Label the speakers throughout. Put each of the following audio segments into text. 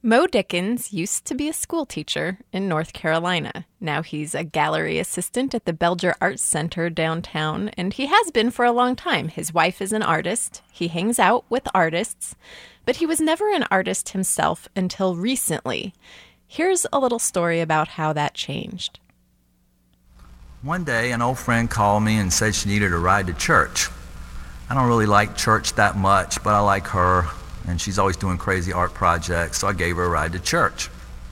Speaker 1: Mo Dickens used to be a school teacher in North Carolina. Now he's a gallery assistant at the Belger Arts Center downtown, and he has been for a long time. His wife is an artist. He hangs out with artists, but he was never an artist himself until recently. Here's a little story about how that changed.
Speaker 2: One day, an old friend called me and said she needed a ride to church. I don't really like church that much, but I like her, and she's always doing crazy art projects, so I gave her a ride to church.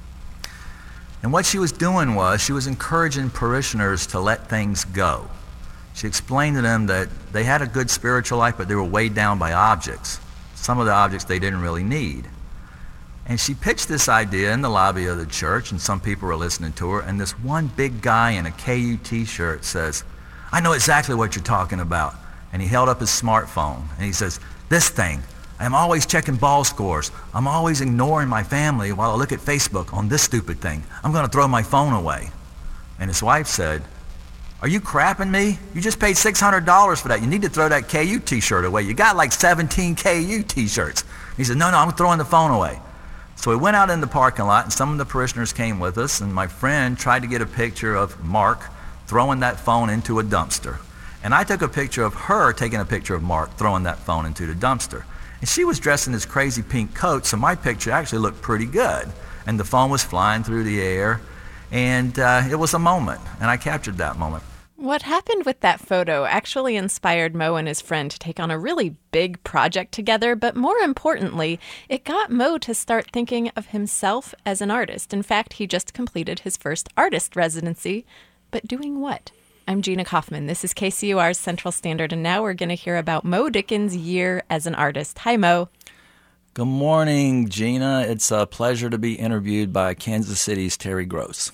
Speaker 2: And what she was doing was she was encouraging parishioners to let things go. She explained to them that they had a good spiritual life, but they were weighed down by objects, some of the objects they didn't really need. And she pitched this idea in the lobby of the church, and some people were listening to her, and this one big guy in a KU t-shirt says, "I know exactly what you're talking about." And he held up his smartphone, and he says, "This thing, I'm always checking ball scores. I'm always ignoring my family while I look at Facebook on this stupid thing. I'm going to throw my phone away." And his wife said, "Are you crapping me? You just paid $600 for that. You need to throw that KU t-shirt away. You got like 17 KU t-shirts." He said, No, I'm throwing the phone away." So we went out in the parking lot, and some of the parishioners came with us, and my friend tried to get a picture of Mark throwing that phone into a dumpster. And I took a picture of her taking a picture of Mark throwing that phone into the dumpster. And she was dressed in this crazy pink coat, so my picture actually looked pretty good. And the phone was flying through the air, and it was a moment, and I captured that moment.
Speaker 1: What happened with that photo actually inspired Mo and his friend to take on a really big project together, but more importantly, it got Mo to start thinking of himself as an artist. In fact, he just completed his first artist residency, but doing what? I'm Gina Kaufman. This is KCUR's Central Standard, and now we're going to hear about Mo Dickens' year as an artist. Hi, Mo.
Speaker 2: Good morning, Gina. It's a pleasure to be interviewed by Kansas City's Terry Gross.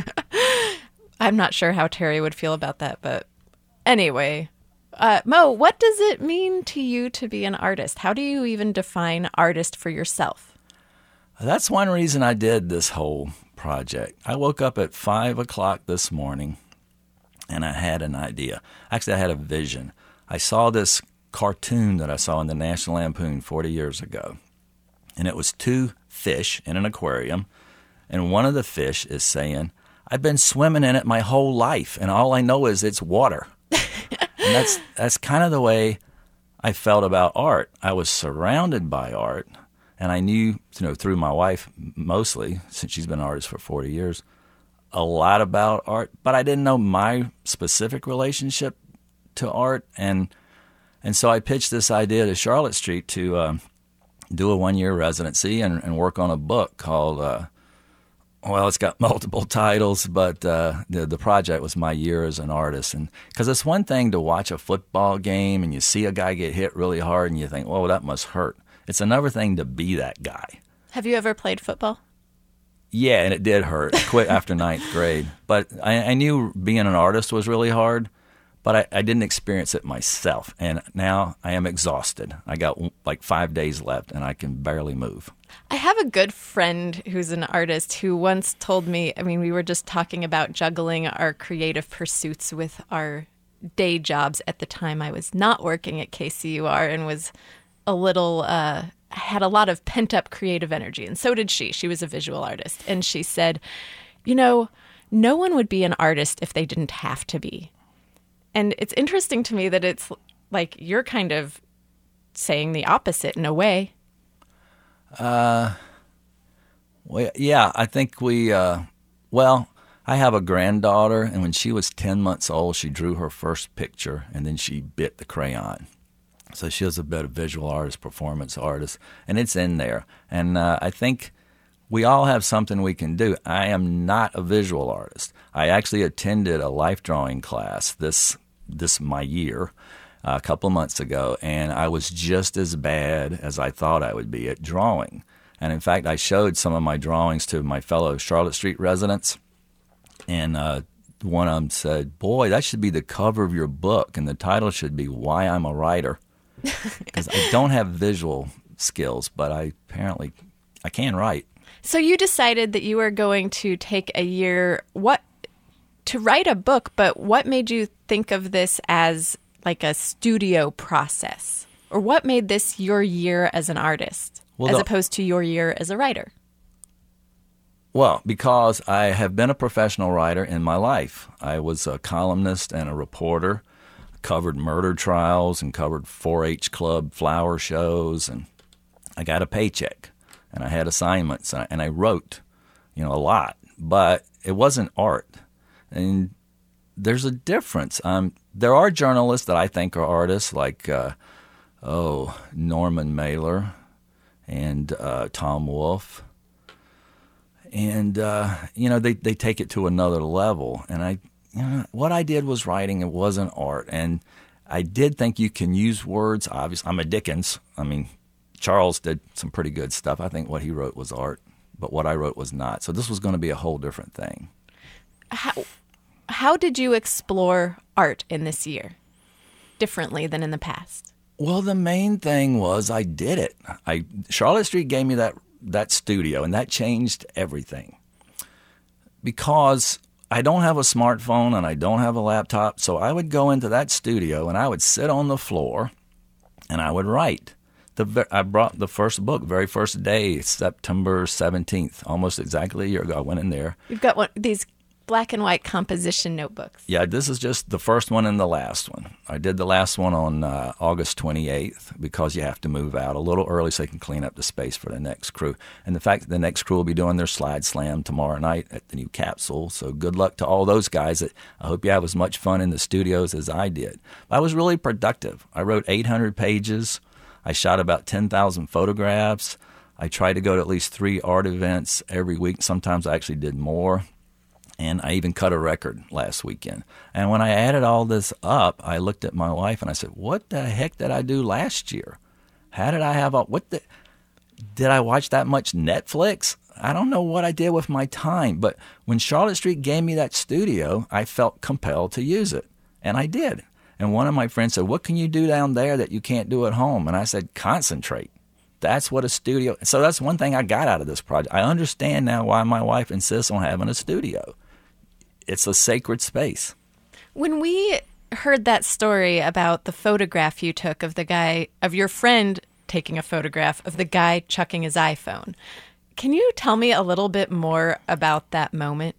Speaker 1: I'm not sure how Terry would feel about that, but anyway. Mo, what does it mean to you to be an artist? How do you even define artist for yourself?
Speaker 2: That's one reason I did this whole project. I woke up at 5 o'clock this morning, and I had an idea. Actually, I had a vision. I saw this cartoon that I saw in the National Lampoon 40 years ago, and it was two fish in an aquarium, and one of the fish is saying, "I've been swimming in it my whole life, and all I know is it's water." And that's kind of the way I felt about art. I was surrounded by art, and I knew, through my wife mostly, since she's been an artist for 40 years, a lot about art, but I didn't know my specific relationship to art, and so I pitched this idea to Charlotte Street to do a one-year residency and work on a book called it's got multiple titles, but the project was my year as an artist. And because it's one thing to watch a football game and you see a guy get hit really hard and you think, "Whoa, that must hurt." It's another thing to be that guy.
Speaker 1: Have you ever played football?
Speaker 2: Yeah, and it did hurt. I quit after ninth grade. But I knew being an artist was really hard, but I didn't experience it myself. And now I am exhausted. I got like 5 days left, and I can barely move.
Speaker 1: I have a good friend who's an artist who once told me, we were just talking about juggling our creative pursuits with our day jobs at the time. I was not working at KCUR and was a little, had a lot of pent-up creative energy, and so did she. She was a visual artist, and she said, no one would be an artist if they didn't have to be. And it's interesting to me that it's like you're kind of saying the opposite in a way.
Speaker 2: Well, yeah, I think I have a granddaughter, and when she was 10 months old, she drew her first picture, and then she bit the crayon. So she was a bit of visual artist, performance artist, and it's in there. And I think we all have something we can do. I am not a visual artist. I actually attended a life drawing class this my year a couple of months ago, and I was just as bad as I thought I would be at drawing. And in fact, I showed some of my drawings to my fellow Charlotte Street residents, and one of them said, "Boy, that should be the cover of your book, and the title should be Why I'm a Writer." Because I don't have visual skills, but I can write.
Speaker 1: So you decided that you were going to take a year to write a book, but what made you think of this as like a studio process? Or what made this your year as an artist as opposed to your year as a writer?
Speaker 2: Well, because I have been a professional writer in my life. I was a columnist and a reporter, covered murder trials and covered 4-H club flower shows, and I got a paycheck, and I had assignments, and I wrote, a lot, but it wasn't art. And there's a difference. There are journalists that I think are artists, like Norman Mailer and Tom Wolfe. And, they take it to another level. And what I did was writing. It wasn't art. And I did think you can use words. Obviously, I'm a Dickens. Charles did some pretty good stuff. I think what he wrote was art, but what I wrote was not. So this was going to be a whole different thing.
Speaker 1: How did you explore art in this year differently than in the past?
Speaker 2: Well, the main thing was I did it. Charlotte Street gave me that studio, and that changed everything. Because I don't have a smartphone and I don't have a laptop, so I would go into that studio and I would sit on the floor and I would write. I brought the first book, very first day, September 17th, almost exactly a year ago. I went in there.
Speaker 1: You've got these black and white composition notebooks.
Speaker 2: Yeah, this is just the first one and the last one. I did the last one on August 28th because you have to move out a little early so they can clean up the space for the next crew. And the fact that the next crew will be doing their slide slam tomorrow night at the new Capsule. So good luck to all those guys. I hope you have as much fun in the studios as I did. I was really productive. I wrote 800 pages. I shot about 10,000 photographs. I tried to go to at least 3 art events every week. Sometimes I actually did more. And I even cut a record last weekend. And when I added all this up, I looked at my wife and I said, what the heck did I do last year? How did I have did I watch that much Netflix? I don't know what I did with my time. But when Charlotte Street gave me that studio, I felt compelled to use it. And I did. And one of my friends said, what can you do down there that you can't do at home? And I said, concentrate. That's what a studio. So that's one thing I got out of this project. I understand now why my wife insists on having a studio. It's a sacred space.
Speaker 1: When we heard that story about the photograph you took of your friend taking a photograph of the guy chucking his iPhone, can you tell me a little bit more about that moment?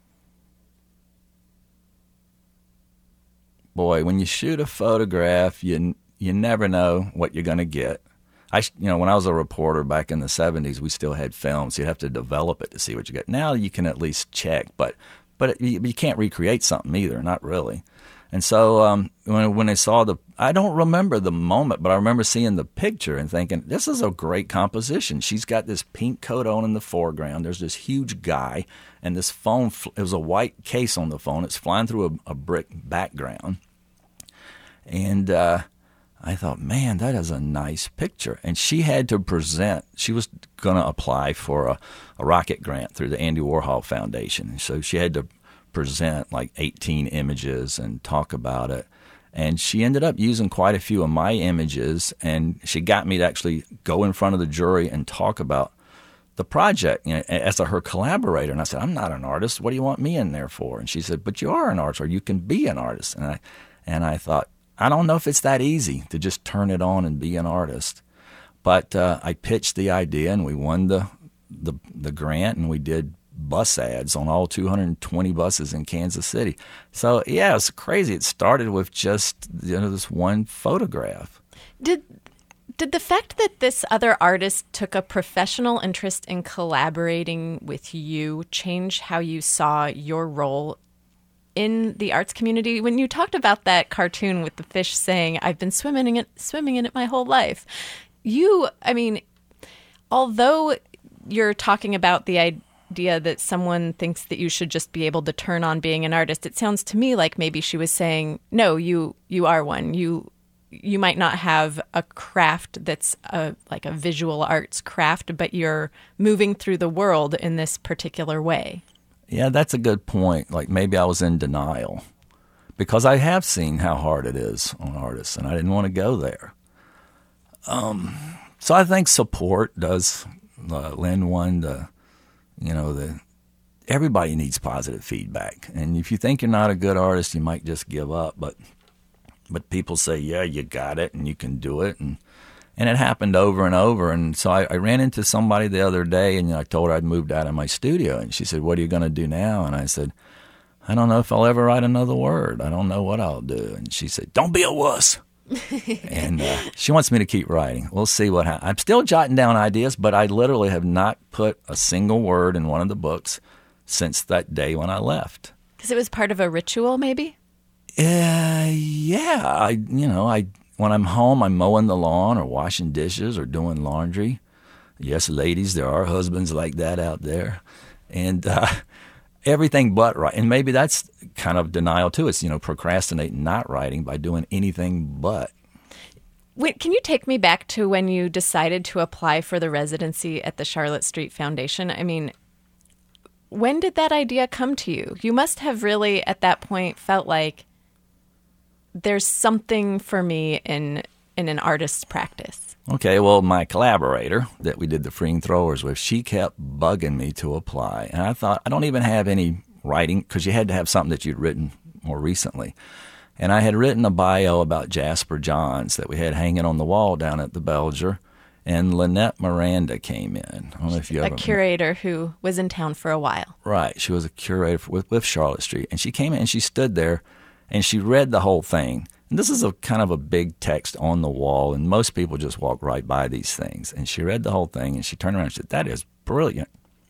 Speaker 2: Boy, when you shoot a photograph, you never know what you're going to get. When I was a reporter back in the 70s, we still had films. You'd have to develop it to see what you get. Now you can at least check, but you can't recreate something either, not really. And so when I saw I don't remember the moment, but I remember seeing the picture and thinking, this is a great composition. She's got this pink coat on in the foreground. There's this huge guy, and this phone, it was a white case on the phone. It's flying through a brick background. And I thought, man, that is a nice picture. And she had to present. She was going to apply for a rocket grant through the Andy Warhol Foundation. So she had to present like 18 images and talk about it. And she ended up using quite a few of my images, and she got me to actually go in front of the jury and talk about the project as her collaborator. And I said, I'm not an artist. What do you want me in there for? And she said, but you are an artist, or you can be an artist. And I thought, I don't know if it's that easy to just turn it on and be an artist. But I pitched the idea, and we won the grant, and we did bus ads on all 220 buses in Kansas City. So, yeah, it's crazy. It started with just this one photograph.
Speaker 1: Did the fact that this other artist took a professional interest in collaborating with you change how you saw your role in the arts community? When you talked about that cartoon with the fish saying, I've been swimming in it my whole life, although you're talking about the idea that someone thinks that you should just be able to turn on being an artist, it sounds to me like maybe she was saying, no, you are one. You might not have a craft that's like a visual arts craft, but you're moving through the world in this particular way.
Speaker 2: Yeah, that's a good point. Like maybe I was in denial because I have seen how hard it is on artists, and I didn't want to go there. So I think support does lend one everybody needs positive feedback. And if you think you're not a good artist, you might just give up. But people say, yeah, you got it and you can do it. And it happened over and over. And so I ran into somebody the other day, and I told her I'd moved out of my studio. And she said, "What are you going to do now?" And I said, "I don't know if I'll ever write another word. I don't know what I'll do." And she said, "Don't be a wuss." And she wants me to keep writing. We'll see what happens. I'm still jotting down ideas, but I literally have not put a single word in one of the books since that day when I left.
Speaker 1: Because it was part of a ritual, maybe?
Speaker 2: Yeah. When I'm home, I'm mowing the lawn or washing dishes or doing laundry. Yes, ladies, there are husbands like that out there. And everything but write. And maybe that's kind of denial too. It's, procrastinating, not writing by doing anything but.
Speaker 1: Wait, can you take me back to when you decided to apply for the residency at the Charlotte Street Foundation? I mean, when did that idea come to you? You must have really, at that point, felt like there's something for me in an artist's practice.
Speaker 2: Okay, well, my collaborator that we did the Freeing Throwers with, she kept bugging me to apply. And I thought, I don't even have any writing, because you had to have something that you'd written more recently. And I had written a bio about Jasper Johns that we had hanging on the wall down at the Belger. And Lynette Miranda came in. I don't know if you ever...
Speaker 1: A curator who was in town for a while.
Speaker 2: Right. She was a curator with Charlotte Street. And she came in and she stood there and she read the whole thing. And this is a kind of a big text on the wall, and most people just walk right by these things. And she read the whole thing, and she turned around and said, "That is brilliant."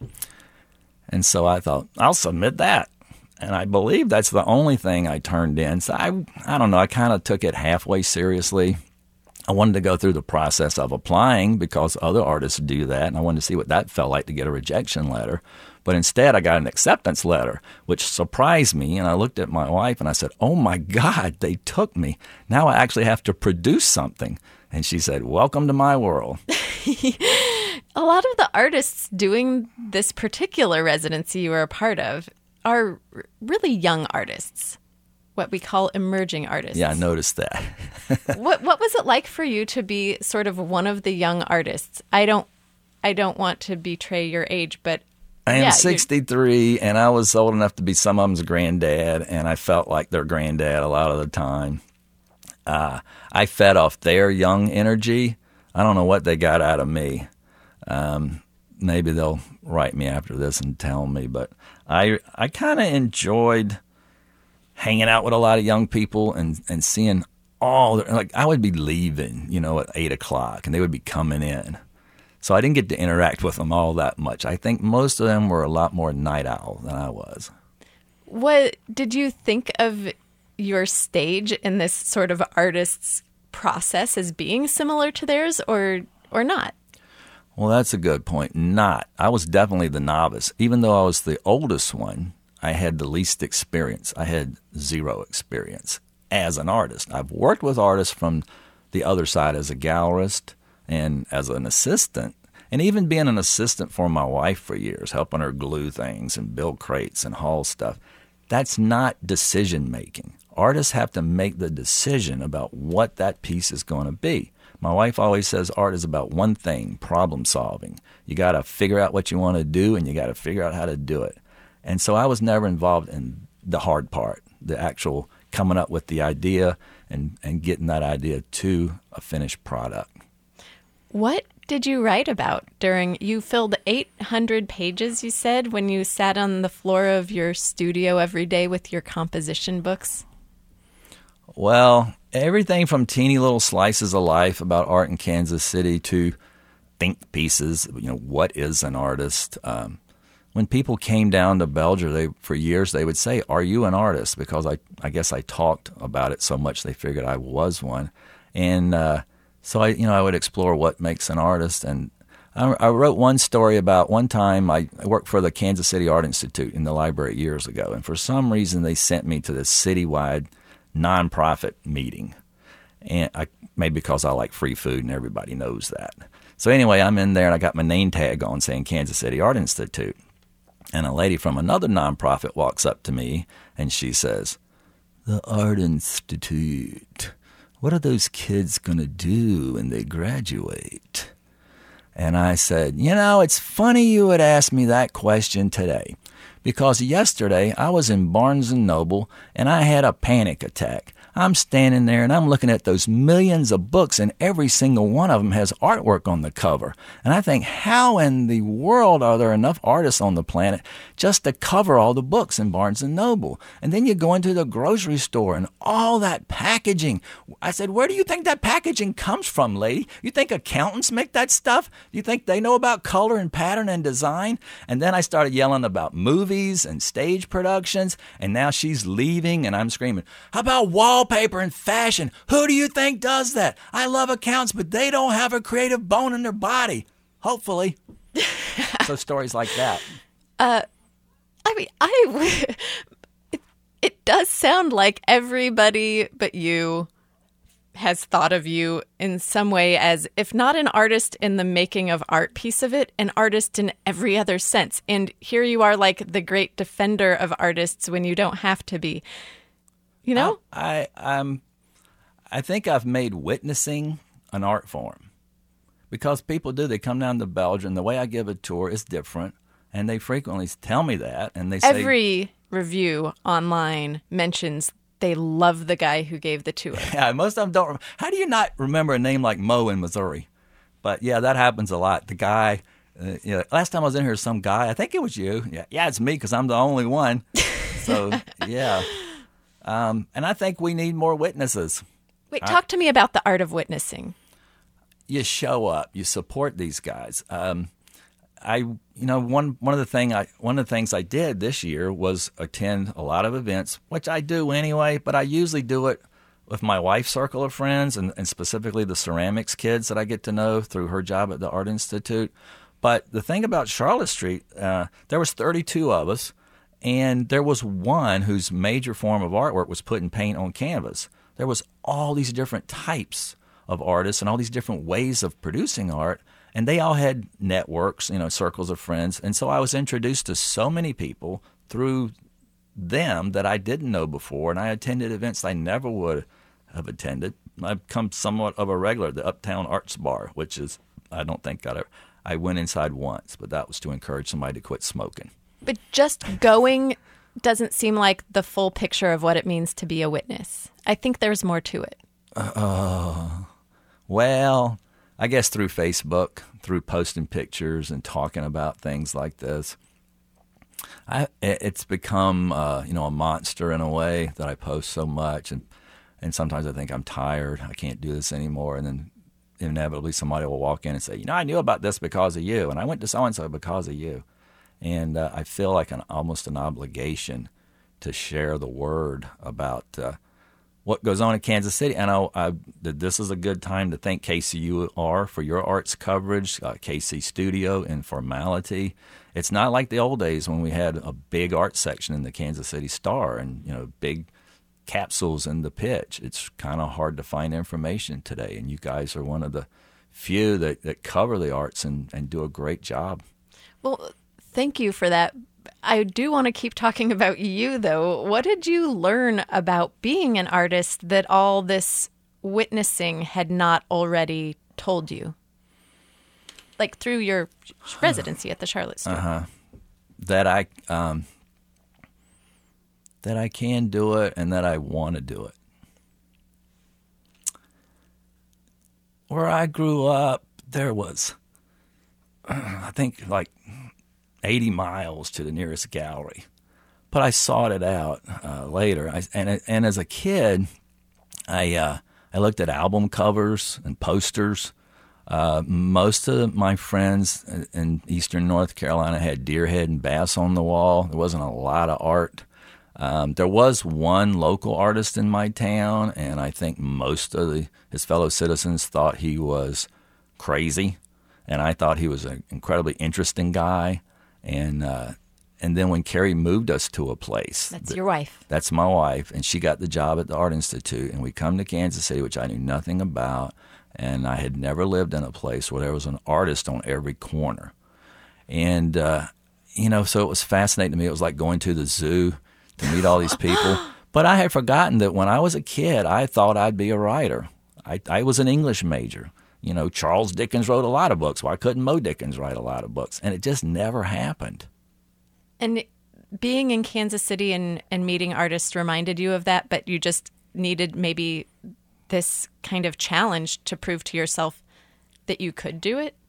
Speaker 2: And so I thought, I'll submit that. And I believe that's the only thing I turned in. So I don't know, I kind of took it halfway seriously. I wanted to go through the process of applying because other artists do that, and I wanted to see what that felt like to get a rejection letter. But instead, I got an acceptance letter, which surprised me, and I looked at my wife and I said, "Oh my God, they took me. Now I actually have to produce something." And she said, "Welcome to my world."
Speaker 1: A lot of the artists doing this particular residency you were a part of are really young artists, what we call emerging artists.
Speaker 2: Yeah, I noticed that.
Speaker 1: What was it like for you to be sort of one of the young artists? I don't want to betray your age, but
Speaker 2: I am 63, and I was old enough to be some of them's granddad, and I felt like their granddad a lot of the time. I fed off their young energy. I don't know what they got out of me. Maybe they'll write me after this and tell me, but I kind of enjoyed hanging out with a lot of young people and seeing like I would be leaving, at 8 o'clock, and they would be coming in. So I didn't get to interact with them all that much. I think most of them were a lot more night owl than I was.
Speaker 1: What did you think of your stage in this sort of artist's process as being similar to theirs or not?
Speaker 2: Well, that's a good point. Not. I was definitely the novice. Even though I was the oldest one, I had the least experience. I had zero experience as an artist. I've worked with artists from the other side as a gallerist and as an assistant, and even being an assistant for my wife for years, helping her glue things and build crates and haul stuff. That's not decision-making. Artists have to make the decision about what that piece is going to be. My wife always says art is about one thing, problem solving. You got to figure out what you want to do, and you got to figure out how to do it. And so I was never involved in the hard part, the actual coming up with the idea and getting that idea to a finished product.
Speaker 1: What did you write about you filled 800 pages, you said, when you sat on the floor of your studio every day with your composition books?
Speaker 2: Well, everything from teeny little slices of life about art in Kansas City to think pieces, what is an artist? When people came down to Belger, for years they would say, "Are you an artist?" Because I guess I talked about it so much they figured I was one. And so I would explore what makes an artist. And I wrote one story about one time I worked for the Kansas City Art Institute in the library years ago. And for some reason, they sent me to this citywide nonprofit meeting. And maybe because I like free food and everybody knows that. So anyway, I'm in there and I got my name tag on saying Kansas City Art Institute. And a lady from another nonprofit walks up to me and she says, "The Art Institute. What are those kids going to do when they graduate?" And I said, it's funny you would ask me that question today, because yesterday I was in Barnes & Noble and I had a panic attack. I'm standing there and I'm looking at those millions of books, and every single one of them has artwork on the cover. And I think, how in the world are there enough artists on the planet just to cover all the books in Barnes & Noble? And then you go into the grocery store and all that packaging. I said, where do you think that packaging comes from, lady? You think accountants make that stuff? Do you think they know about color and pattern and design? And then I started yelling about movies and stage productions, and now she's leaving and I'm screaming, how about wallpaper and fashion? Who do you think does that? I love accountants, but they don't have a creative bone in their body. Hopefully. So stories like that.
Speaker 1: It does sound like everybody but you has thought of you in some way as, if not an artist in the making of art piece of it, an artist in every other sense. And here you are, like the great defender of artists when you don't have to be. You know?
Speaker 2: I think I've made witnessing an art form, because people do. They come down to Belgium. The way I give a tour is different, and they frequently tell me that. And they say
Speaker 1: every review online mentions they love the guy who gave the tour.
Speaker 2: Yeah, most of them don't. How do you not remember a name like Mo in Missouri? But yeah, that happens a lot. The guy, last time I was in here, some guy, I think it was you. Yeah, it's me because I'm the only one. So yeah, and I think we need more witnesses.
Speaker 1: Wait, talk to me about the art of witnessing.
Speaker 2: You show up, you support these guys. One of the things I did this year was attend a lot of events, which I do anyway, but I usually do it with my wife's circle of friends and specifically the ceramics kids that I get to know through her job at the Art Institute. But the thing about Charlotte Street, there was 32 of us, and there was one whose major form of artwork was putting paint on canvas. There was all these different types of artists and all these different ways of producing art. And they all had networks, circles of friends. And so I was introduced to so many people through them that I didn't know before. And I attended events I never would have attended. I've become somewhat of a regular at the Uptown Arts Bar, which is, I don't think I went inside once, but that was to encourage somebody to quit smoking.
Speaker 1: But just going doesn't seem like the full picture of what it means to be a witness. I think there's more to it.
Speaker 2: Well, I guess through Facebook, through posting pictures and talking about things like this, it's become a monster in a way that I post so much, and sometimes I think I'm tired, I can't do this anymore, and then inevitably somebody will walk in and say, I knew about this because of you, and I went to so-and-so because of you. And I feel like almost an obligation to share the word about what goes on in Kansas City. And this is a good time to thank KCUR for your arts coverage, KC Studio and Formality. It's not like the old days when we had a big art section in the Kansas City Star and big capsules in the Pitch. It's kind of hard to find information today, and you guys are one of the few that cover the arts and do a great job.
Speaker 1: Well, thank you for that. I do want to keep talking about you, though. What did you learn about being an artist that all this witnessing had not already told you? Like through your residency at the Charlotte Store.
Speaker 2: That I can do it and that I want to do it. Where I grew up, there was, I think, like 80 miles to the nearest gallery. But I sought it out later. And as a kid, I looked at album covers and posters. Most of my friends in eastern North Carolina had Deerhead and Bass on the wall. There wasn't a lot of art. There was one local artist in my town, and I think most of his fellow citizens thought he was crazy, and I thought he was an incredibly interesting guy. And then when Carrie moved us to a place.
Speaker 1: That's your wife.
Speaker 2: That's my wife, and she got the job at the Art Institute, and we come to Kansas City, which I knew nothing about, and I had never lived in a place where there was an artist on every corner. And, so it was fascinating to me. It was like going to the zoo to meet all these people. But I had forgotten that when I was a kid, I thought I'd be a writer. I was an English major. Charles Dickens wrote a lot of books. Why couldn't Mo Dickens write a lot of books? And it just never happened.
Speaker 1: And being in Kansas City and meeting artists reminded you of that, but you just needed maybe this kind of challenge to prove to yourself that you could do it?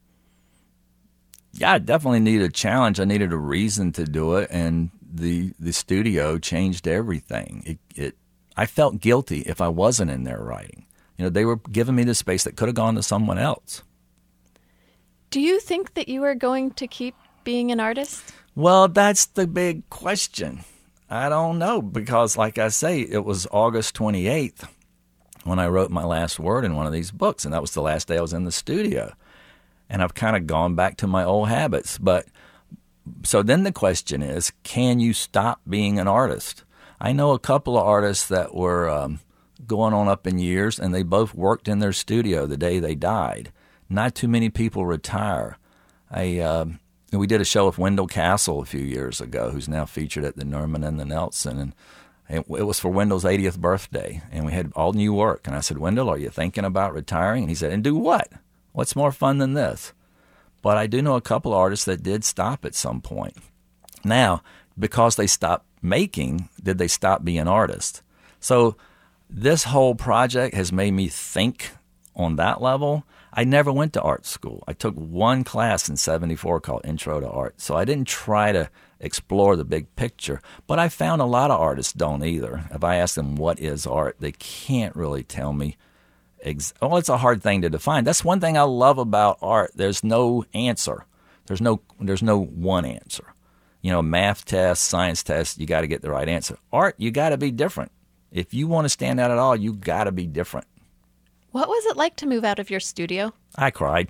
Speaker 2: Yeah, I definitely needed a challenge. I needed a reason to do it, and the studio changed everything. I felt guilty if I wasn't in there writing. They were giving me the space that could have gone to someone else.
Speaker 1: Do you think that you are going to keep being an artist?
Speaker 2: Well, that's the big question. I don't know, because like I say, it was August 28th when I wrote my last word in one of these books, and that was the last day I was in the studio. And I've kind of gone back to my old habits. But so then the question is, can you stop being an artist? I know a couple of artists that were going on up in years, and they both worked in their studio the day they died. Not too many people retire. We did a show with Wendell Castle a few years ago, who's now featured at the Norman and the Nelson, and it was for Wendell's 80th birthday, and we had all new work. And I said, Wendell, are you thinking about retiring? And he said, and do what? What's more fun than this? But I do know a couple of artists that did stop at some point. Now, because they stopped making, did they stop being artists? So this whole project has made me think on that level. I never went to art school. I took one class in 74 called Intro to Art. So I didn't try to explore the big picture. But I found a lot of artists don't either. If I ask them what is art, they can't really tell me. It's a hard thing to define. That's one thing I love about art. There's no answer. There's no one answer. Math test, science test, you got to get the right answer. Art, you got to be different. If you want to stand out at all, you got to be different.
Speaker 1: What was it like to move out of your studio?
Speaker 2: I cried.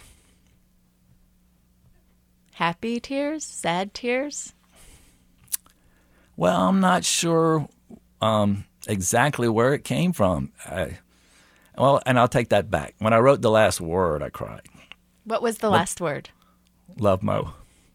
Speaker 2: Happy
Speaker 1: tears? Sad tears?
Speaker 2: Well, I'm not sure exactly where it came from. And I'll take that back. When I wrote the last word, I cried.
Speaker 1: What was the last word?
Speaker 2: Love, Mo.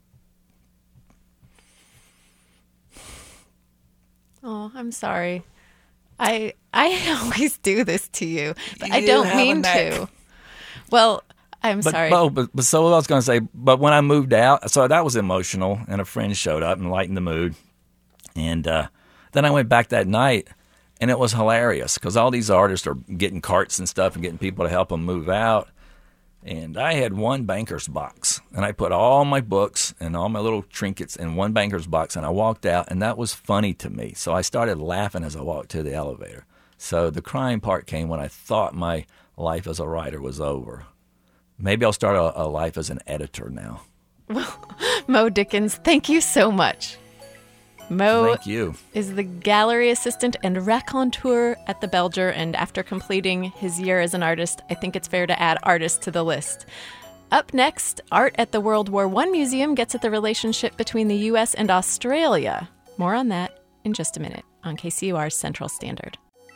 Speaker 1: Oh, I'm sorry. I always do this to you, but I don't mean to. Well, I'm sorry.
Speaker 2: But so what I was going to say, but when I moved out, so that was emotional, and a friend showed up and lightened the mood. And then I went back that night, and it was hilarious because all these artists are getting carts and stuff and getting people to help them move out. And I had one banker's box, and I put all my books and all my little trinkets in one banker's box, and I walked out, and that was funny to me. So I started laughing as I walked to the elevator. So the crying part came when I thought my life as a writer was over. Maybe I'll start a life as an editor now.
Speaker 1: Well, Mo Dickens, thank you so much. Mo
Speaker 2: Thank you.
Speaker 1: Is the gallery assistant and raconteur at the Belger, and after completing his year as an artist, I think it's fair to add artist to the list. Up next, art at the World War I Museum gets at the relationship between the U.S. and Australia. More on that in just a minute on KCUR's Central Standard.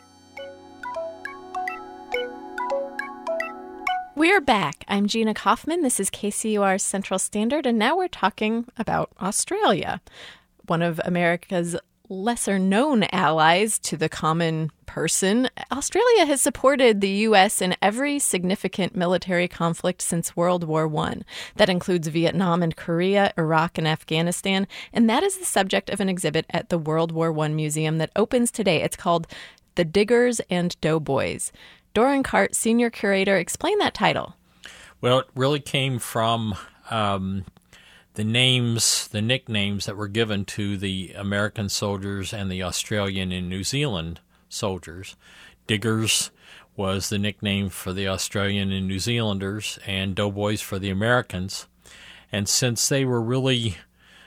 Speaker 1: We're back. I'm Gina Kaufman. This is KCUR's Central Standard, and now we're talking about Australia. One of America's lesser-known allies to the common person, Australia has supported the U.S. in every significant military conflict since World War I. That includes Vietnam and Korea, Iraq and Afghanistan, and that is the subject of an exhibit at the World War I Museum that opens today. It's called The Diggers and Doughboys. Doran Cart, Senior Curator, explain that title.
Speaker 3: Well, it really came from the nicknames that were given to the American soldiers and the Australian and New Zealand soldiers. Diggers was the nickname for the Australian and New Zealanders, and doughboys for the Americans. And since they were really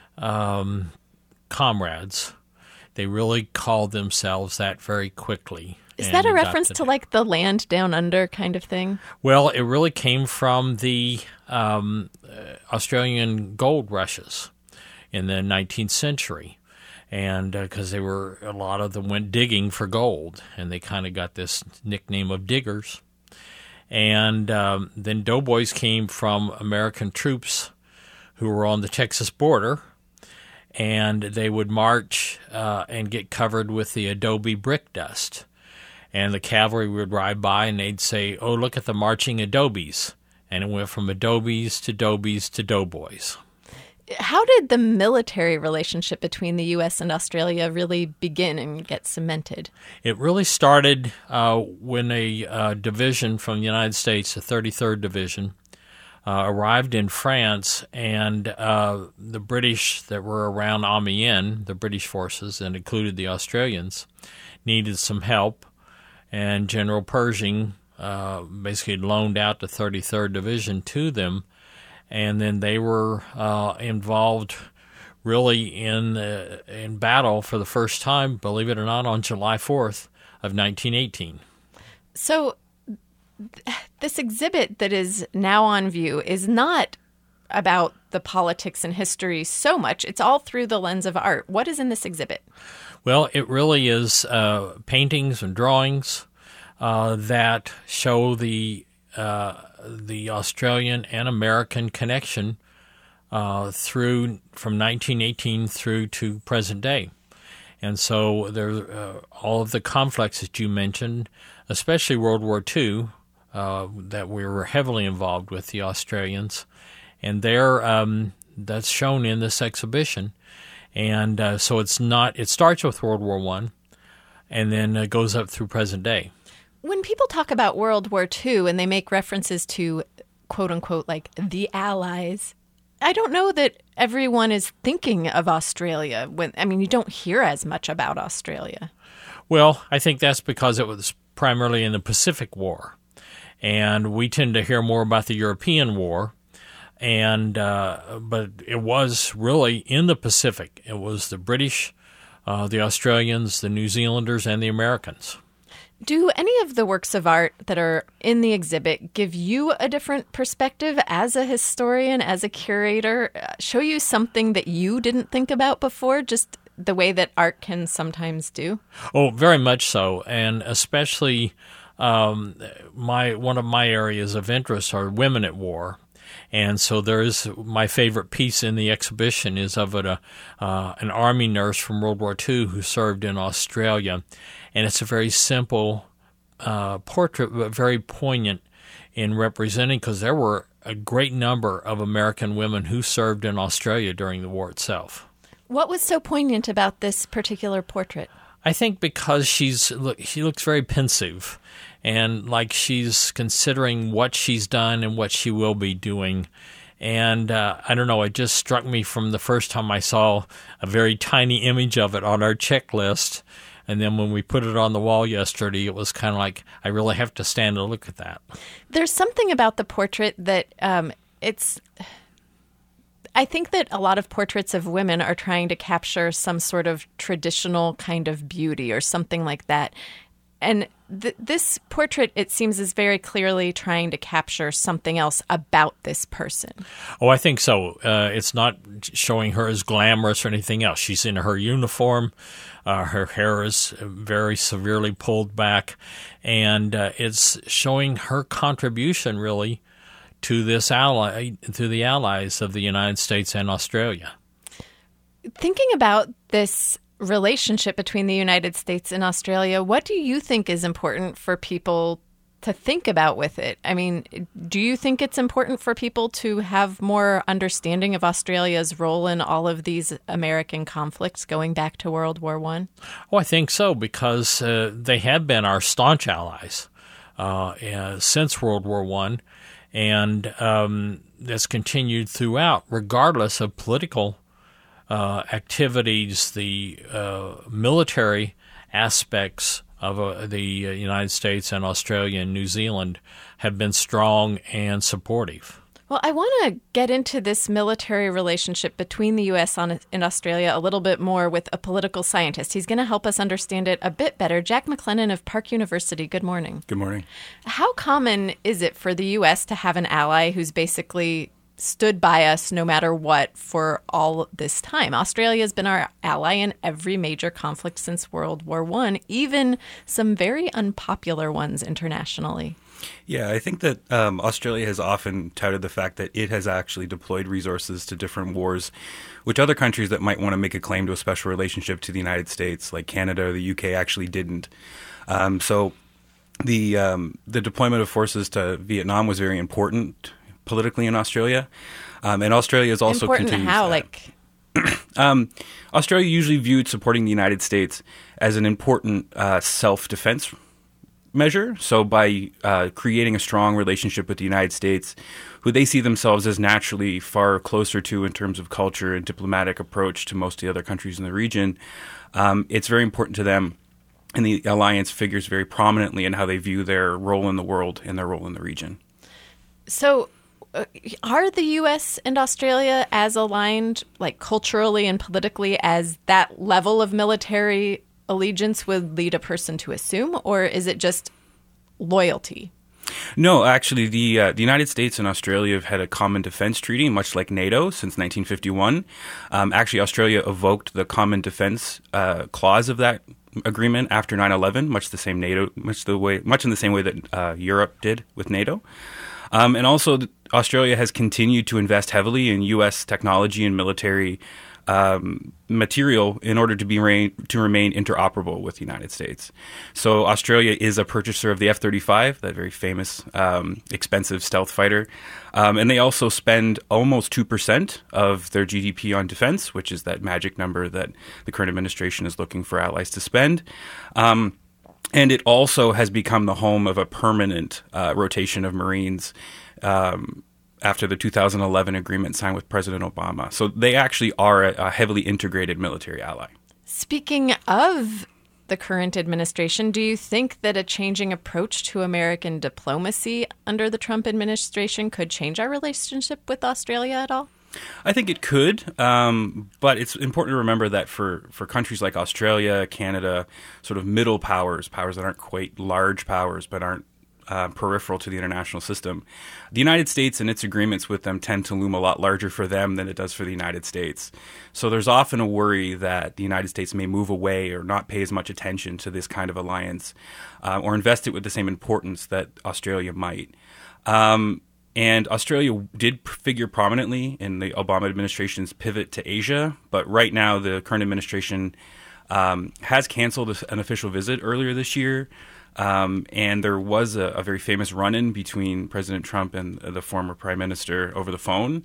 Speaker 3: comrades, they really called themselves that very quickly.
Speaker 1: Is that a reference to like the land down under kind of thing?
Speaker 3: Well, it really came from the Australian gold rushes in the 19th century. And because a lot of them went digging for gold, and they kind of got this nickname of diggers. And then doughboys came from American troops who were on the Texas border, and they would march and get covered with the adobe brick dust. And the cavalry would ride by, and they'd say, "Oh, look at the marching adobes." And it went from adobes to doughboys.
Speaker 1: How did the military relationship between the U.S. and Australia really begin and get cemented?
Speaker 3: It really started when a division from the United States, the 33rd Division, arrived in France, and the British that were around Amiens, the British forces, and included the Australians, needed some help, and General Pershing basically loaned out the 33rd Division to them, and then they were involved really in battle for the first time, believe it or not, on July 4th of 1918.
Speaker 1: So this exhibit that is now on view is not about the politics and history so much. It's all through the lens of art. What is in this exhibit?
Speaker 3: Well, it really is paintings and drawings that show the Australian and American connection through from 1918 through to present day. And so there's all of the conflicts that you mentioned, especially World War II, that we were heavily involved with, the Australians. And that's shown in this exhibition. And so it starts with World War I and then goes up through present day.
Speaker 1: When people talk about World War II and they make references to, quote unquote, like the Allies, I don't know that everyone is thinking of Australia. You don't hear as much about Australia.
Speaker 3: Well, I think that's because it was primarily in the Pacific War. And we tend to hear more about the European War. But it was really in the Pacific. It was the British, the Australians, the New Zealanders, and the Americans.
Speaker 1: Do any of the works of art that are in the exhibit give you a different perspective as a historian, as a curator, show you something that you didn't think about before, just the way that art can sometimes do?
Speaker 3: Oh, very much so, and especially one of my areas of interest are women at war. And so my favorite piece in the exhibition is of an Army nurse from World War II who served in Australia. And it's a very simple portrait, but very poignant in representing, because there were a great number of American women who served in Australia during the war itself.
Speaker 1: What was so poignant about this particular portrait?
Speaker 3: I think because she looks very pensive, and like she's considering what she's done and what she will be doing. And I don't know, it just struck me from the first time I saw a very tiny image of it on our checklist. And then when we put it on the wall yesterday, it was kind of like, I really have to stand and look at that. There's
Speaker 1: something about the portrait that I think that a lot of portraits of women are trying to capture some sort of traditional kind of beauty or something like that. And this portrait, it seems, is very clearly trying to capture something else about this person.
Speaker 3: Oh, I think so. It's not showing her as glamorous or anything else. She's in her uniform. Her hair is very severely pulled back. And it's showing her contribution, really, to the allies of the United States and Australia.
Speaker 1: Thinking about this relationship between the United States and Australia, what do you think is important for people to think about with it? I mean, do you think it's important for people to have more understanding of Australia's role in all of these American conflicts going back to World War I?
Speaker 3: Oh, I think so, because they have been our staunch allies since World War I, and that's continued throughout, regardless of political activities. The military aspects of the United States and Australia and New Zealand have been strong and supportive.
Speaker 1: Well, I want to get into this military relationship between the U.S. and Australia a little bit more with a political scientist. He's going to help us understand it a bit better. Jack McLennan of Park University, good morning.
Speaker 4: Good morning.
Speaker 1: How common is it for the U.S. to have an ally who's basically stood by us no matter what for all this time? Australia has been our ally in every major conflict since World War I, even some very unpopular ones internationally.
Speaker 4: Yeah, I think that Australia has often touted the fact that it has actually deployed resources to different wars, which other countries that might want to make a claim to a special relationship to the United States, like Canada or the UK, actually didn't. So the deployment of forces to Vietnam was very important politically in Australia. And Australia is also
Speaker 1: important
Speaker 4: continues
Speaker 1: how,
Speaker 4: that. Australia usually viewed supporting the United States as an important self-defense measure. So by creating a strong relationship with the United States, who they see themselves as naturally far closer to in terms of culture and diplomatic approach to most of the other countries in the region, it's very important to them. And the alliance figures very prominently in how they view their role in the world and their role in the region.
Speaker 1: So are the U.S. and Australia as aligned, like culturally and politically, as that level of military allegiance would lead a person to assume, or is it just loyalty?
Speaker 4: No, actually, the United States and Australia have had a common defense treaty, much like NATO, since 1951. Actually, Australia evoked the common defense clause of that agreement after 9/11, much in the same way that Europe did with NATO. And also, Australia has continued to invest heavily in U.S. technology and military material in order to remain interoperable with the United States. So Australia is a purchaser of the F-35, that very famous, expensive stealth fighter. And they also spend almost 2% of their GDP on defense, which is that magic number that the current administration is looking for allies to spend. And it also has become the home of a permanent rotation of Marines after the 2011 agreement signed with President Obama. So they actually are a heavily integrated military ally.
Speaker 1: Speaking of the current administration, do you think that a changing approach to American diplomacy under the Trump administration could change our relationship with Australia at all?
Speaker 4: I think it could, but it's important to remember that for countries like Australia, Canada, sort of middle powers that aren't quite large powers but aren't peripheral to the international system, the United States and its agreements with them tend to loom a lot larger for them than it does for the United States. So there's often a worry that the United States may move away or not pay as much attention to this kind of alliance or invest it with the same importance that Australia might. And Australia did figure prominently in the Obama administration's pivot to Asia, but right now the current administration has canceled an official visit earlier this year. And there was a very famous run-in between President Trump and the former prime minister over the phone.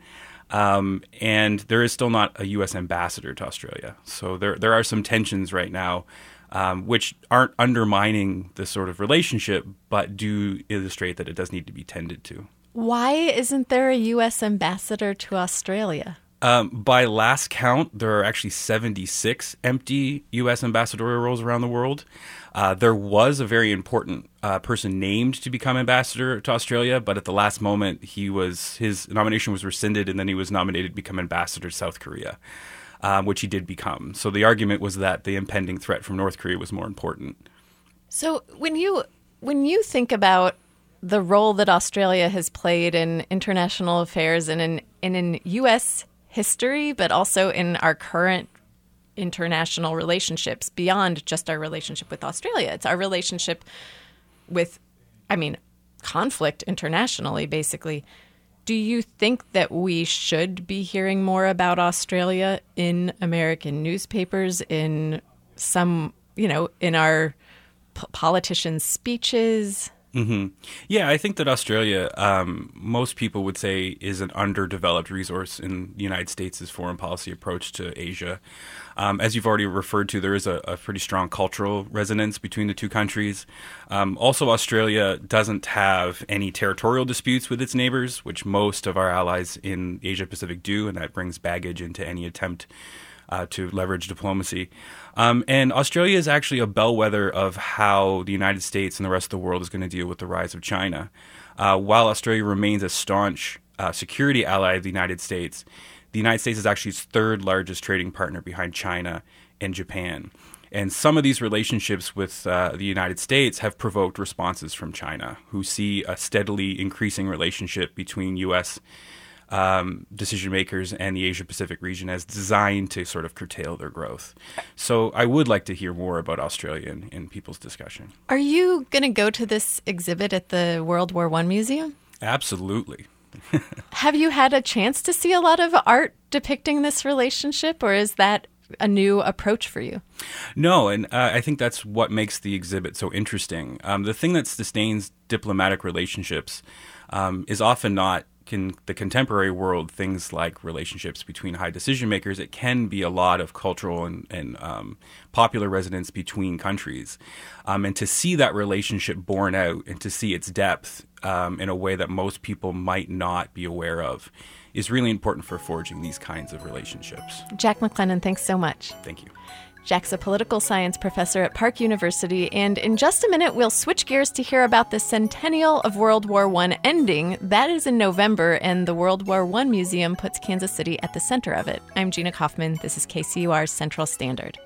Speaker 4: And there is still not a U.S. ambassador to Australia. So there are some tensions right now, which aren't undermining the sort of relationship, but do illustrate that it does need to be tended to.
Speaker 1: Why isn't there a U.S. ambassador to Australia?
Speaker 4: By last count, there are actually 76 empty U.S. ambassadorial roles around the world. There was a very important person named to become ambassador to Australia, but at the last moment, his nomination was rescinded, and then he was nominated to become ambassador to South Korea, which he did become. So the argument was that the impending threat from North Korea was more important.
Speaker 1: So when you think about the role that Australia has played in international affairs and in U.S. history, but also in our current international relationships beyond just our relationship with Australia. It's our relationship with, conflict internationally, basically. Do you think that we should be hearing more about Australia in American newspapers, in some, in our politicians' speeches?
Speaker 4: Mm-hmm. Yeah, I think that Australia, most people would say, is an underdeveloped resource in the United States' foreign policy approach to Asia. As you've already referred to, there is a pretty strong cultural resonance between the two countries. Also, Australia doesn't have any territorial disputes with its neighbors, which most of our allies in Asia-Pacific do, and that brings baggage into any attempt to leverage diplomacy. And Australia is actually a bellwether of how the United States and the rest of the world is going to deal with the rise of China. While Australia remains a staunch security ally of the United States is actually its third largest trading partner behind China and Japan. And some of these relationships with the United States have provoked responses from China, who see a steadily increasing relationship between U.S. Decision makers and the Asia-Pacific region as designed to sort of curtail their growth. So I would like to hear more about Australia in people's discussion.
Speaker 1: Are you going to go to this exhibit at the World War I Museum?
Speaker 4: Absolutely.
Speaker 1: Have you had a chance to see a lot of art depicting this relationship, or is that a new approach for you?
Speaker 4: No, and I think that's what makes the exhibit so interesting. The thing that sustains diplomatic relationships is often not the contemporary world, things like relationships between high decision makers, it can be a lot of cultural and popular resonance between countries. And to see that relationship borne out and to see its depth in a way that most people might not be aware of is really important for forging these kinds of relationships.
Speaker 1: Jack McLennan, thanks so much.
Speaker 4: Thank you.
Speaker 1: Jack's a political science professor at Park University, and in just a minute, we'll switch gears to hear about the centennial of World War I ending. That is in November, and the World War I Museum puts Kansas City at the center of it. I'm Gina Kaufman. This is KCUR's Central Standard.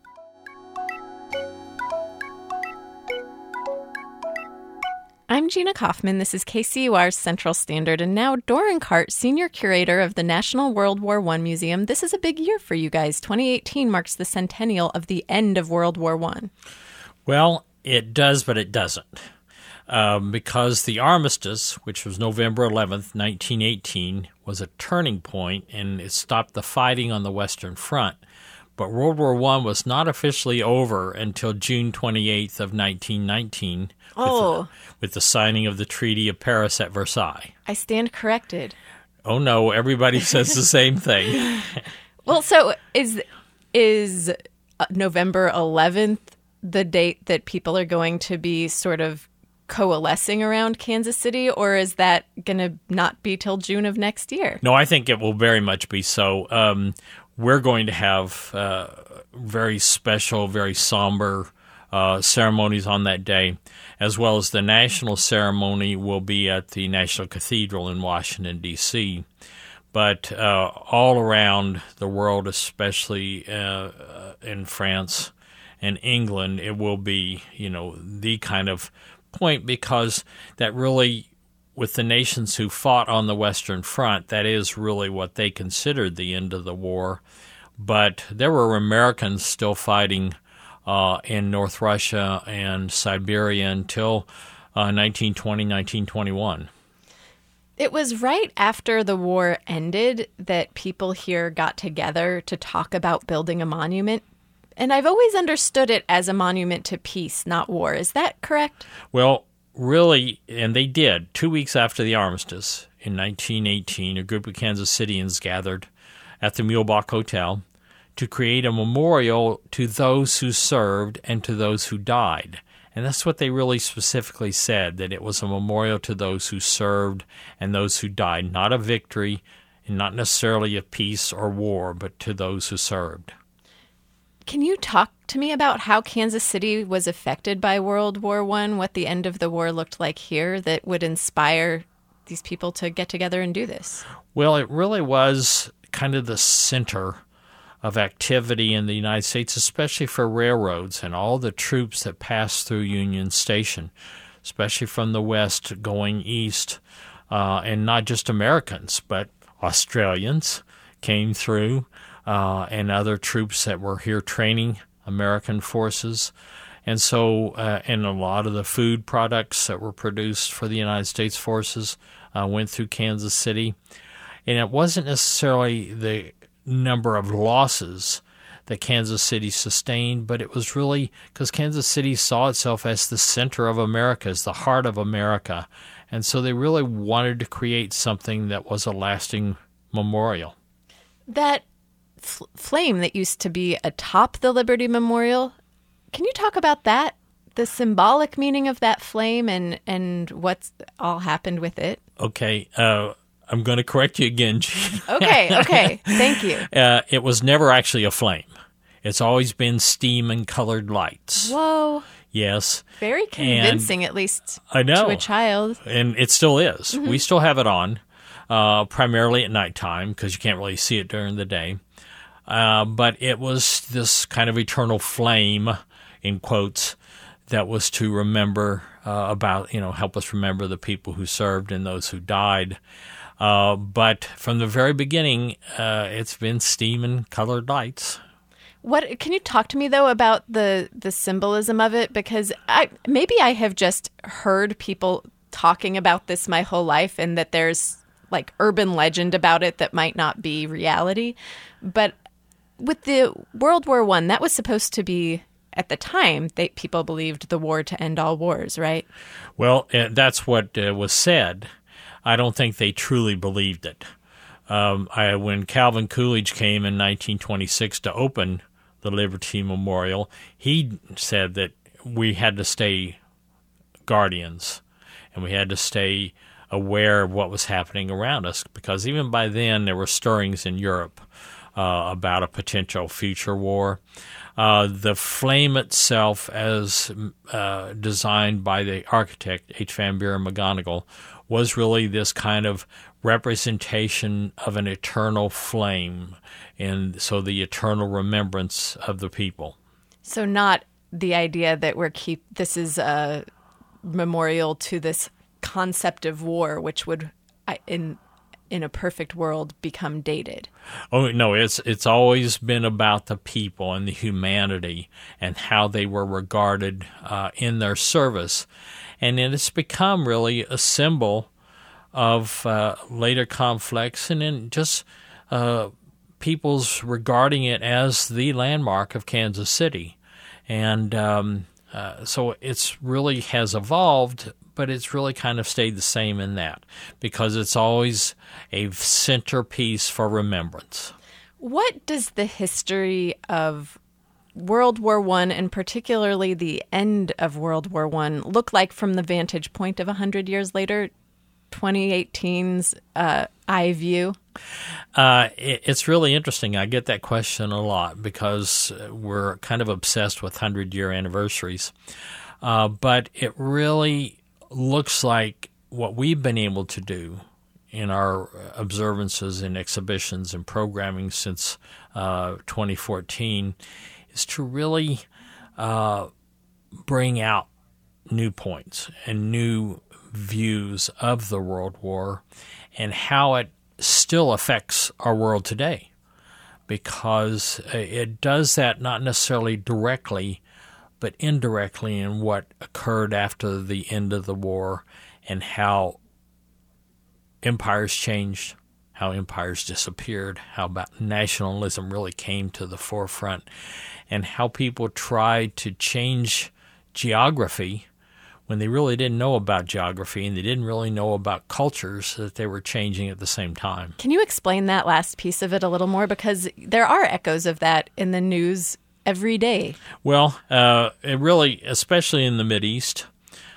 Speaker 1: I'm Gina Kaufman. This is KCUR's Central Standard, and now Doran Cart, Senior Curator of the National World War I Museum. This is a big year for you guys. 2018 marks the centennial of the end of World War I.
Speaker 3: Well, it does, but it doesn't. Because the armistice, which was November 11th, 1918, was a turning point, and it stopped the fighting on the Western Front. But World War I was not officially over until June 28th of 1919 with the signing of the Treaty of Paris at Versailles.
Speaker 1: I stand corrected.
Speaker 3: Oh, no, everybody says the same thing.
Speaker 1: Well, so is November 11th the date that people are going to be sort of coalescing around Kansas City, or is that going to not be till June of next year?
Speaker 3: No, I think it will very much be so. We're going to have very special, very somber ceremonies on that day, as well as the national ceremony will be at the National Cathedral in Washington, D.C. But all around the world, especially in France and England, it will be, the kind of point, because that really, with the nations who fought on the Western Front, that is really what they considered the end of the war. But there were Americans still fighting in North Russia and Siberia until 1920, 1921.
Speaker 1: It was right after the war ended that people here got together to talk about building a monument. And I've always understood it as a monument to peace, not war. Is that correct?
Speaker 3: Well, really, and they did. 2 weeks after the armistice in 1918, a group of Kansas Cityans gathered at the Muehlebach Hotel to create a memorial to those who served and to those who died. And that's what they really specifically said, that it was a memorial to those who served and those who died, not a victory and not necessarily a peace or war, but to those who served.
Speaker 1: Can you talk to me about how Kansas City was affected by World War I, what the end of the war looked like here that would inspire these people to get together and do this?
Speaker 3: Well, it really was kind of the center of activity in the United States, especially for railroads and all the troops that passed through Union Station, especially from the west going east, and not just Americans, but Australians came through, and other troops that were here training American forces. And so, and a lot of the food products that were produced for the United States forces went through Kansas City. And it wasn't necessarily the number of losses that Kansas City sustained, but it was really because Kansas City saw itself as the center of America, as the heart of America. And so they really wanted to create something that was a lasting memorial.
Speaker 1: That flame that used to be atop the Liberty Memorial, can you talk about that? The symbolic meaning of that flame and what's all happened with it?
Speaker 3: Okay, I'm going to correct you again, Gene.
Speaker 1: Okay. Thank you.
Speaker 3: It was never actually a flame. It's always been steam and colored lights.
Speaker 1: Whoa.
Speaker 3: Yes.
Speaker 1: Very convincing, at least
Speaker 3: I know.
Speaker 1: to a child.
Speaker 3: And it still is.
Speaker 1: Mm-hmm.
Speaker 3: We still have it on, primarily at nighttime because you can't really see it during the day. But it was this kind of eternal flame, in quotes, that was to remember about, help us remember the people who served and those who died. But from the very beginning, it's been steam and colored lights.
Speaker 1: What can you talk to me though about the symbolism of it? Because maybe I have just heard people talking about this my whole life, and that there's like urban legend about it that might not be reality. But with the World War I, that was supposed to be, at the time, people believed the war to end all wars, right?
Speaker 3: Well, that's what was said. I don't think they truly believed it. When Calvin Coolidge came in 1926 to open the Liberty Memorial, he said that we had to stay guardians and we had to stay aware of what was happening around us, because even by then there were stirrings in Europe about a potential future war. The flame itself, as designed by the architect H. Van Buren McGonigal, was really this kind of representation of an eternal flame, and so the eternal remembrance of the people. So
Speaker 1: not the idea that this is a memorial to this concept of war, which would, in a perfect world, become dated.
Speaker 3: Oh no, it's always been about the people and the humanity and how they were regarded in their service, and it's become really a symbol of later conflicts, and then just people's regarding it as the landmark of Kansas City. And so it's really has evolved, but it's really kind of stayed the same in that, because it's always a centerpiece for remembrance.
Speaker 1: What does the history of World War I, and particularly the end of World War I, look like from the vantage point of 100 years later, 2018's eye view?
Speaker 3: It's really interesting. I get that question a lot because we're kind of obsessed with 100-year anniversaries. But it really looks like what we've been able to do in our observances and exhibitions and programming since 2014 is to really bring out new points and new views of the World War and how it still affects our world today, because it does that not necessarily directly but indirectly in what occurred after the end of the war and how empires changed, how empires disappeared, how nationalism really came to the forefront, and how people tried to change geography when they really didn't know about geography and they didn't really know about cultures that they were changing at the same time.
Speaker 1: Can you explain that last piece of it a little more? Because there are echoes of that in the news every day.
Speaker 3: Well, it really, especially in the Mideast,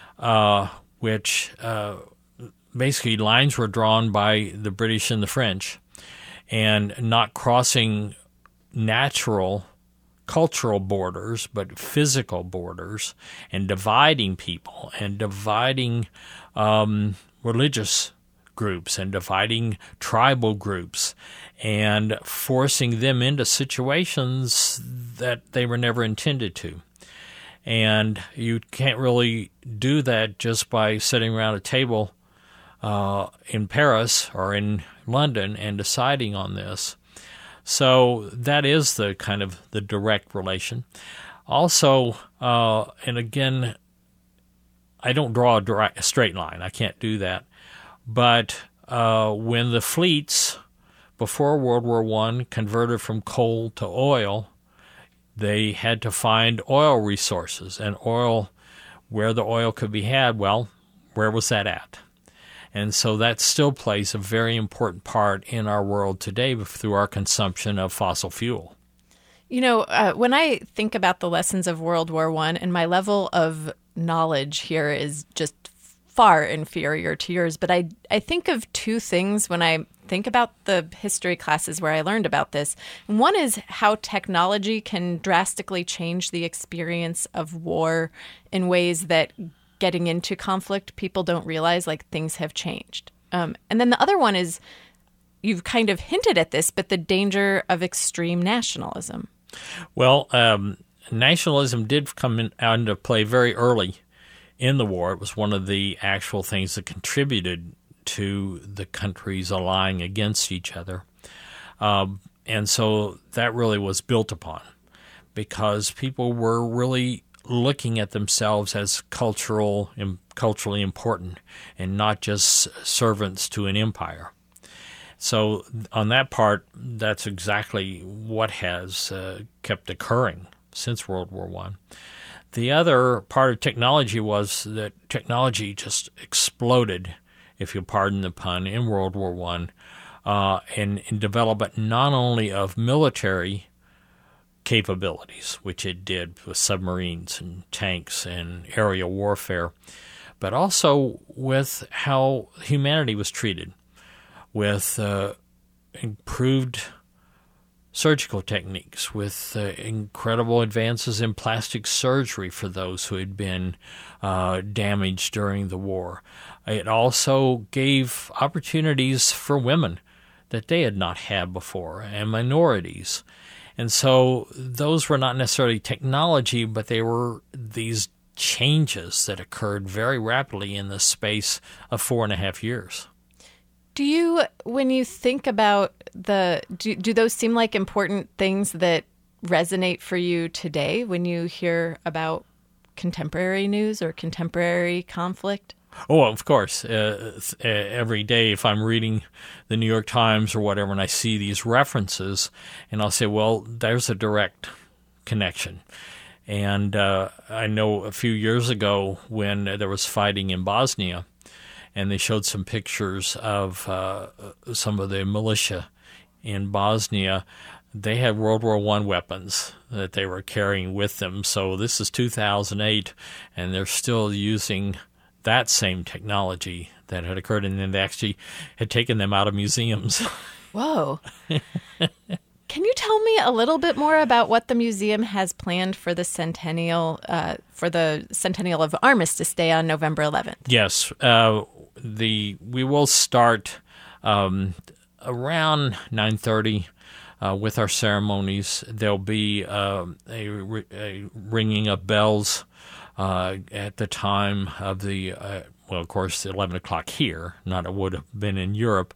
Speaker 3: which basically lines were drawn by the British and the French, and not crossing natural cultural borders, but physical borders, and dividing people and dividing religious groups and dividing tribal groups and forcing them into situations that they were never intended to. And you can't really do that just by sitting around a table in Paris or in London and deciding on this. So that is the kind of the direct relation. Also, and again, I don't draw a straight line. I can't do that. But when the fleets before World War I converted from coal to oil, they had to find oil resources, and oil, where the oil could be had, well, where was that at? And so that still plays a very important part in our world today through our consumption of fossil fuel.
Speaker 1: You know, when I think about the lessons of World War I, and my level of knowledge here is just far inferior to yours, but I think of two things when I think about the history classes where I learned about this. And one is how technology can drastically change the experience of war in ways that getting into conflict, people don't realize, like, things have changed. And then the other one is, you've kind of hinted at this, but the danger of extreme nationalism.
Speaker 3: Well, nationalism did come out into play very early in the war. It was one of the actual things that contributed to the countries allying against each other. And so that really was built upon because people were really looking at themselves as culturally important and not just servants to an empire. So on that part, that's exactly what has kept occurring since World War I. The other part of technology was that technology just exploded if you'll pardon the pun, in World War I, and in development not only of military capabilities, which it did with submarines and tanks and aerial warfare, but also with how humanity was treated, with improved surgical techniques, with incredible advances in plastic surgery for those who had been damaged during the war. It also gave opportunities for women that they had not had before, and minorities. And so those were not necessarily technology, but they were these changes that occurred very rapidly in the space of 4.5 years.
Speaker 1: Do you, when you think about do those seem like important things that resonate for you today when you hear about contemporary news or contemporary conflict?
Speaker 3: Oh, of course. Every day, if I'm reading the New York Times or whatever, and I see these references, and I'll say, well, there's a direct connection. And I know a few years ago when there was fighting in Bosnia, and they showed some pictures of some of the militia in Bosnia. They had World War I weapons that they were carrying with them. So this is 2008, and they're still using that same technology that had occurred, and then they actually had taken them out of museums.
Speaker 1: Whoa. Can you tell me a little bit more about what the museum has planned for the centennial of Armistice Day on November 11th?
Speaker 3: Yes. We will start around 9:30 with our ceremonies. There'll be a ringing of bells at the time of the, of course, 11 o'clock here, not it would have been in Europe.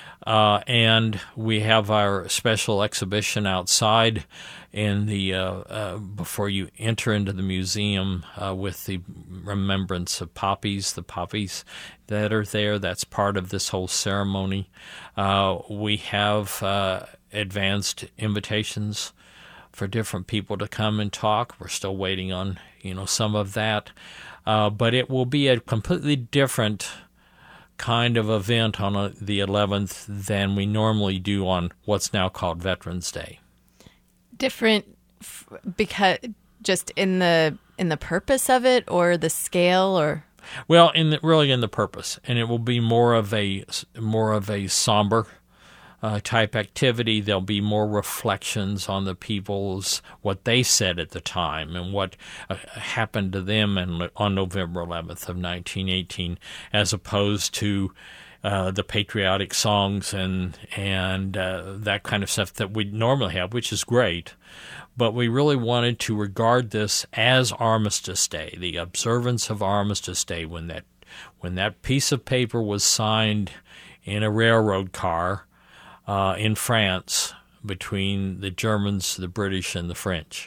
Speaker 3: And we have our special exhibition outside in the before you enter into the museum with the remembrance of the poppies that are there. That's part of this whole ceremony. We have advanced invitations for different people to come and talk. We're still waiting on some of that, but it will be a completely different kind of event on the 11th than we normally do on what's now called Veterans Day.
Speaker 1: Different because just in the purpose of it, or the scale, or
Speaker 3: well, in the purpose, and it will be more of a somber type activity. There'll be more reflections on the people's what they said at the time and what happened to them on November 11th of 1918, as opposed to the patriotic songs and that kind of stuff that we normally have, which is great. But we really wanted to regard this as Armistice Day, the observance of Armistice Day, when that piece of paper was signed in a railroad car in France between the Germans, the British, and the French.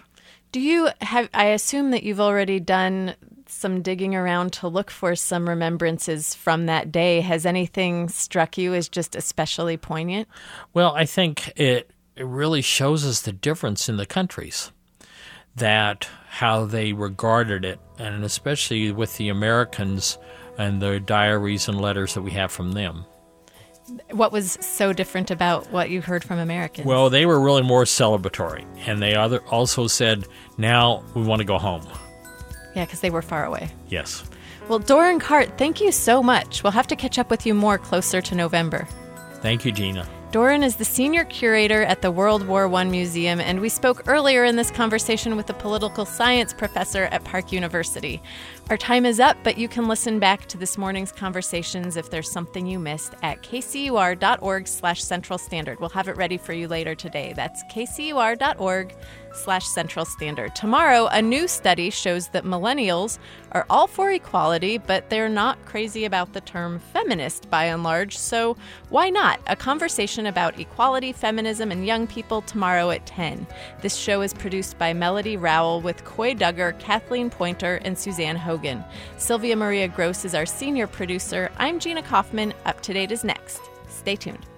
Speaker 1: I assume that you've already done some digging around to look for some remembrances from that day. Has anything struck you as just especially poignant?
Speaker 3: Well, I think it really shows us the difference in the countries, that how they regarded it, and especially with the Americans and the diaries and letters that we have from them.
Speaker 1: What was so different about what you heard from Americans?
Speaker 3: Well, they were really more celebratory, and they also said, now we want to go home.
Speaker 1: Yeah, because they were far away.
Speaker 3: Yes.
Speaker 1: Well, Doran Cart, thank you so much. We'll have to catch up with you more closer to November.
Speaker 3: Thank you, Gina.
Speaker 1: Doran is the senior curator at the World War I Museum, and we spoke earlier in this conversation with a political science professor at Park University. Our time is up, but you can listen back to this morning's conversations if there's something you missed at kcur.org/Central Standard. We'll have it ready for you later today. That's kcur.org/Central Standard. Tomorrow, a new study shows that millennials are all for equality, but they're not crazy about the term feminist by and large. So why not? A conversation about equality, feminism, and young people tomorrow at 10. This show is produced by Melody Rowell with Coy Duggar, Kathleen Pointer, and Suzanne Hogan. Sylvia Maria Gross is our senior producer. I'm Gina Kaufman. Up to Date is next. Stay tuned.